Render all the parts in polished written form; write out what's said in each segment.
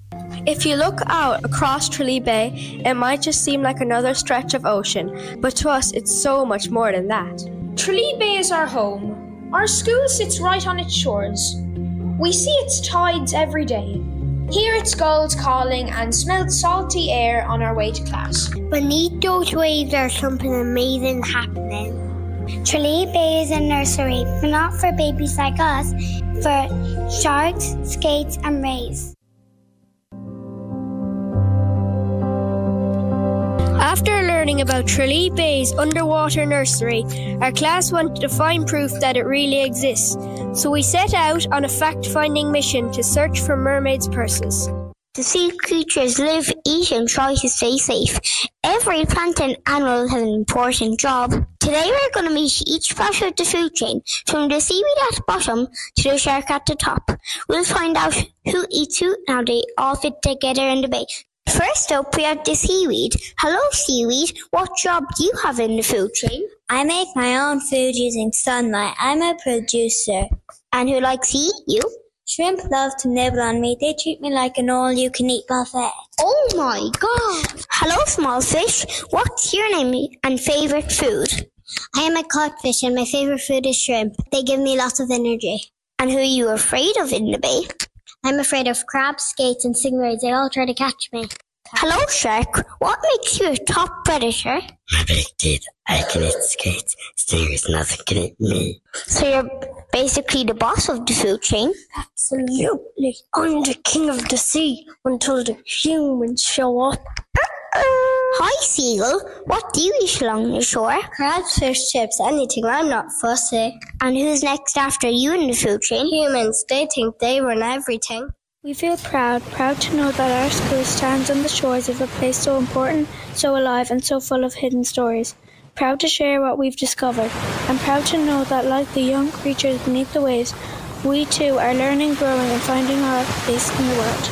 If you look out across Tralee Bay, it might just seem like another stretch of ocean, but to us it's so much more than that. Tralee Bay is our home. Our school sits right on its shores. We see its tides every day, hear its gulls calling and smell the salty air on our way to class. Beneath those waves there's something amazing happening. Tralee Bay is a nursery, but not for babies like us, for sharks, skates and rays. After learning about Tralee Bay's underwater nursery, our class wanted to find proof that it really exists. So we set out on a fact-finding mission to search for mermaids' purses. The sea creatures live, eat and try to stay safe. Every plant and animal has an important job. Today we're going to meet each part of the food chain, from the seaweed at the bottom to the shark at the top. We'll find out who eats who and how they all fit together in the bay. First up, we have the seaweed. Hello, seaweed. What job do you have in the food chain? I make my own food using sunlight. I'm a producer. And who likes to eat you? Shrimp love to nibble on me. They treat me like an all-you-can-eat buffet. Oh my god! Hello, small fish. What's your name and favourite food? I am a codfish and my favourite food is shrimp. They give me lots of energy. And who are you afraid of in the bay? I'm afraid of crabs, skates and stingrays. They all try to catch me. Hello, shark. What makes you a top predator? My big teeth. I can eat skates. Stingers, nothing can eat me. So you're basically the boss of the food chain? Absolutely. I'm the king of the sea until the humans show up. Hi, seagull. What do you eat along the shore? Crabs, fish, chips, anything. I'm not fussy. And who's next after you in the food chain? Humans. They think they run everything. We feel proud to know that our school stands on the shores of a place so important, so alive and so full of hidden stories. Proud to share what we've discovered, and proud to know that like the young creatures beneath the waves, we too are learning, growing and finding our place in the world.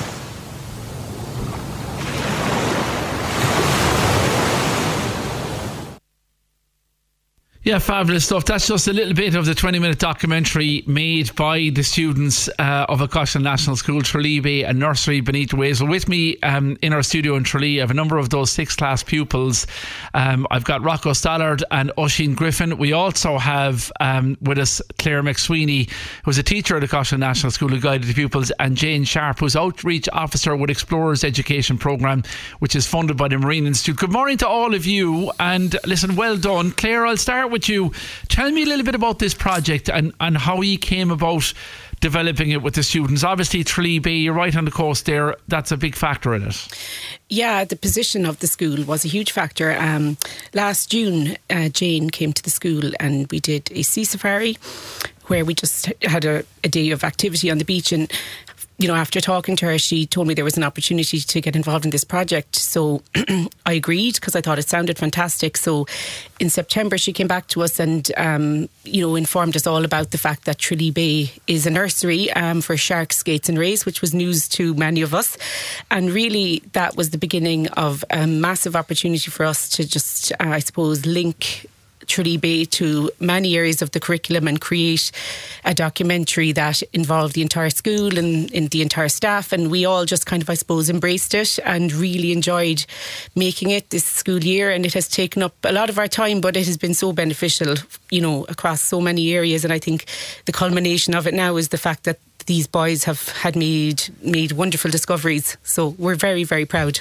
Yeah, fabulous stuff. That's just a little bit of the 20-minute documentary made by the students of Acushnet National School, Tralee Bay, a nursery beneath the waves. Well, with me in our studio in Tralee, I have a number of those 6th class pupils. I've got Rocco Stallard and Oisin Griffin. We also have with us Claire McSweeney, who's a teacher at Acushnet National School who guided the pupils, and Jane Sharp, who's outreach officer with Explorers Education Programme, which is funded by the Marine Institute. Good morning to all of you, and listen, well done. Claire, I'll start with you. Tell me a little bit about this project and how you came about developing it with the students. Obviously Tralee Bay, you're right on the coast there, that's a big factor in it. Yeah, the position of the school was a huge factor. Last June Jane came to the school and we did a sea safari where we just had a day of activity on the beach, and you know, after talking to her, she told me there was an opportunity to get involved in this project. So I agreed because I thought it sounded fantastic. So in September, she came back to us and, informed us all about the fact that Tralee Bay is a nursery for sharks, skates and rays, which was news to many of us. And really, that was the beginning of a massive opportunity for us to just, link Tralee Bay to many areas of the curriculum and create a documentary that involved the entire school and the entire staff, and we all just kind of embraced it and really enjoyed making it this school year. And it has taken up a lot of our time, but it has been so beneficial, across so many areas. And I think the culmination of it now is the fact that these boys had made wonderful discoveries, so we're very, very proud.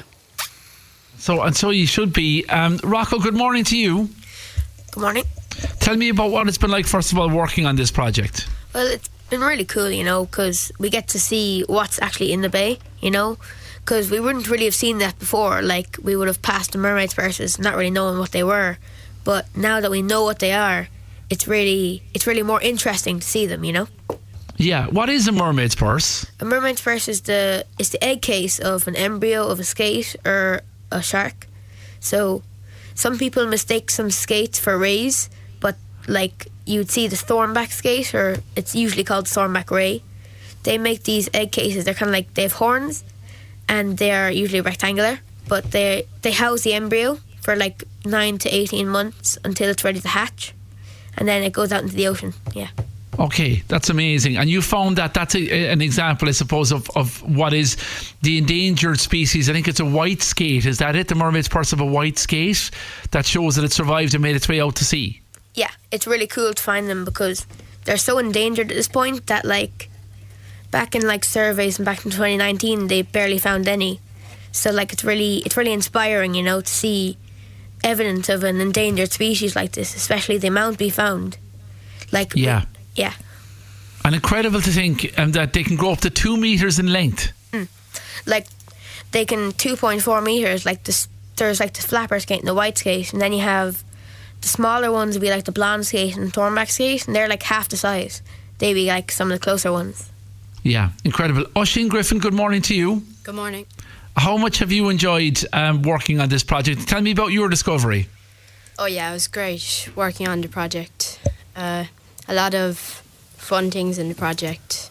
So you should be. Rocco, good morning to you. Good morning. Tell me about what it's been like, first of all, working on this project. Well, it's been really cool, because we get to see what's actually in the bay, because we wouldn't really have seen that before. Like, we would have passed the mermaids' purses not really knowing what they were, but now that we know what they are, it's really more interesting to see them, Yeah, what is a mermaid's purse? A mermaid's purse is the egg case of an embryo of a skate or a shark. So some people mistake some skates for rays, but like you'd see the thornback skate, or it's usually called thornback ray. They make these egg cases. They're kind of like, they have horns and they are usually rectangular, but they house the embryo for like 9 to 18 months until it's ready to hatch, and then it goes out into the ocean. Yeah. Okay, that's amazing. And you found that that's an example, I suppose, of what is the endangered species. I think it's a white skate. Is that it? The mermaid's purse of a white skate that shows that it survived and made its way out to sea. Yeah, it's really cool to find them because they're so endangered at this point that, like, back in like surveys and back in 2019, they barely found any. So like it's really inspiring, you know, to see evidence of an endangered species like this, especially the amount we found. Like yeah. And incredible to think that they can grow up to 2 meters in length. Like they can 2.4 meters. Like there's like the flapper skate and the white skate, and then you have the smaller ones would be like the blonde skate and thornback skate, and they're like half the size. They'd be like some of the closer ones. Yeah, incredible. Oisin Griffin, good morning to you. Good morning. How much have you enjoyed working on this project? Tell me about your discovery. Oh yeah, it was great working on the project. A lot of fun things in the project.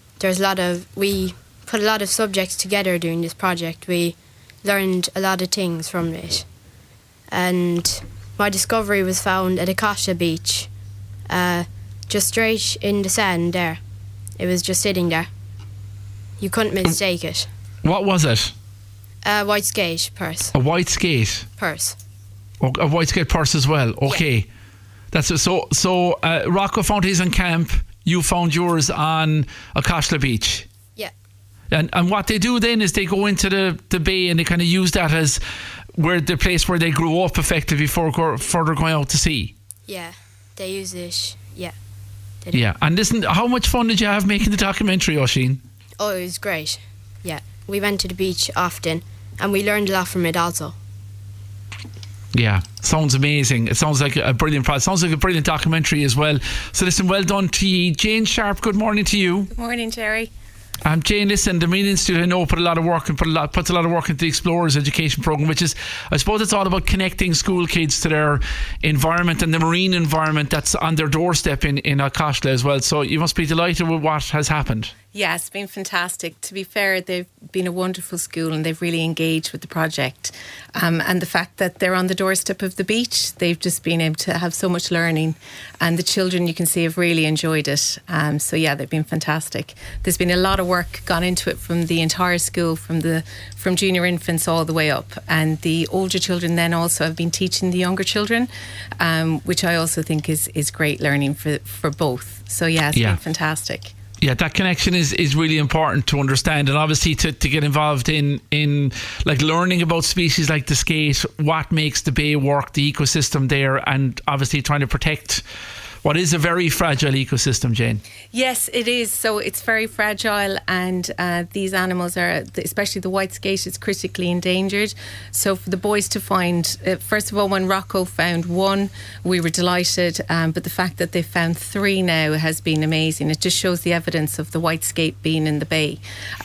We put a lot of subjects together during this project. We learned a lot of things from it. And my discovery was found at Akasha Beach, just straight in the sand there. It was just sitting there. You couldn't mistake it. What was it? A white skate purse. A white skate Purse. Oh, a white skate purse as well. Okay. Yeah. That's it. So Rocco found his on camp. You found yours on Akasha Beach. Yeah. And what they do then is they go into the bay and they kind of use that as the place where they grew up effectively before further going out to sea. Yeah, they use it. Yeah. Yeah. And listen, how much fun did you have making the documentary, Oisin? Oh, it was great. Yeah. We went to the beach often and we learned a lot from it also. Yeah, sounds amazing. It sounds like a brilliant project. Sounds like a brilliant documentary as well. So listen, well done to you. Jane Sharp, good morning to you. Good morning, Jerry. Jane, listen, the Marine Institute I know puts a lot of work into the Explorers Education Programme, which is, I suppose it's all about connecting school kids to their environment and the marine environment that's on their doorstep in Akasha as well. So you must be delighted with what has happened. Yeah, it's been fantastic. To be fair, they've been a wonderful school and they've really engaged with the project. And the fact that they're on the doorstep of the beach, they've just been able to have so much learning. And the children, you can see, have really enjoyed it. So yeah, they've been fantastic. There's been a lot of work gone into it from the entire school, from junior infants all the way up. And the older children then also have been teaching the younger children, which I also think is great learning for both. So yeah, it's been fantastic. Yeah, that connection is really important to understand, and obviously to get involved in like learning about species like the skate, what makes the bay work, the ecosystem there, and obviously trying to protect what is a very fragile ecosystem, Jane. Yes, it is. So it's very fragile, and these animals are, especially the white skate, is critically endangered. So for the boys to find, first of all, when Rocco found one, we were delighted, but the fact that they found 3 now has been amazing. It just shows the evidence of the white skate being in the bay.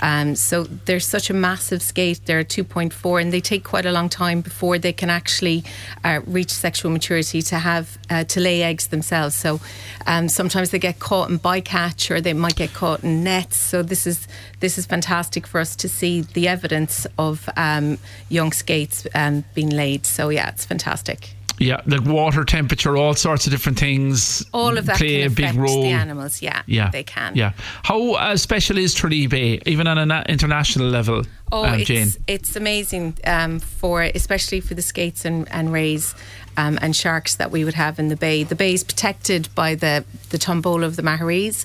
So they're such a massive skate. They're 2.4, and they take quite a long time before they can actually reach sexual maturity to lay eggs themselves. So sometimes they get caught in bycatch, or they might get caught in nets. So this is fantastic for us to see the evidence of young skates being laid. So yeah, it's fantastic. Yeah, like water temperature, all sorts of different things. All of that play can a big affect role. The animals. Yeah, they can. Yeah. How special is Tralee Bay, even on an international level? Jane? It's amazing especially for the skates and rays and sharks that we would have in the bay. The bay is protected by the tombola of the Maharees,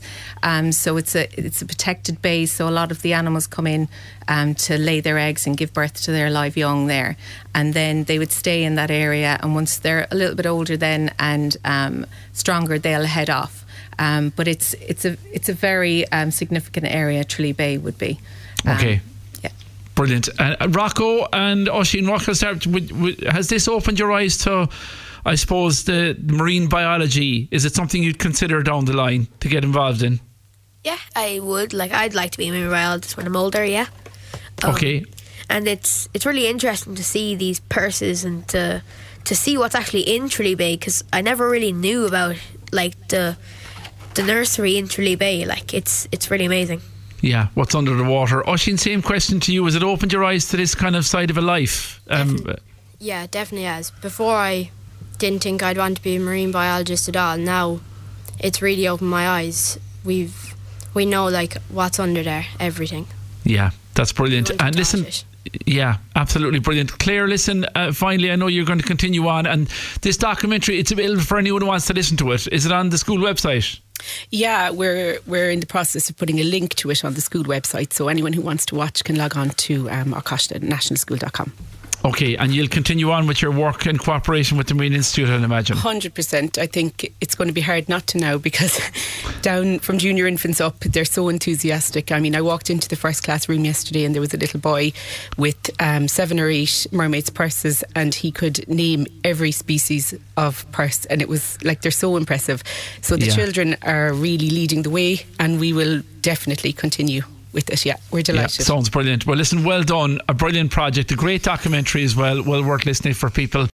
so it's a protected bay. So a lot of the animals come in to lay their eggs and give birth to their live young there, and then they would stay in that area. And once they're a little bit older, then and stronger, they'll head off. But it's a very significant area. Tralee Bay would be. Okay. Brilliant. Rocco and Oisin, has this opened your eyes to, I suppose, the marine biology? Is it something you'd consider down the line to get involved in? Yeah, I would. I'd like to be a marine biologist when I'm older, yeah. Okay. And it's really interesting to see these purses and to see what's actually in Tralee Bay, because I never really knew about the nursery in Tralee Bay. It's really amazing. Yeah, what's under the water. Oisin, same question to you. Has it opened your eyes to this kind of side of a life? Yeah, definitely has. Before I didn't think I'd want to be a marine biologist at all. Now it's really opened my eyes. We know like what's under there, everything. Yeah, that's brilliant. And listen, it. yeah, absolutely brilliant. Claire, listen, finally, I know you're going to continue on, and this documentary, it's available for anyone who wants to listen to it. Is it on the school website? Yeah, we're in the process of putting a link to it on the school website, so anyone who wants to watch can log on to aucoshnationalschool.com. Okay, and you'll continue on with your work in cooperation with the Marine Institute, I'd imagine. 100%. I think it's going to be hard not to now, because down from junior infants up, they're so enthusiastic. I mean, I walked into the first class room yesterday and there was a little boy with 7 or 8 mermaids purses, and he could name every species of purse, and it was like, they're so impressive. So the children are really leading the way, and we will definitely continue with it. Yeah, we're delighted. Yeah, sounds brilliant. Well, listen, well done. A brilliant project, a great documentary as well. Well worth listening for people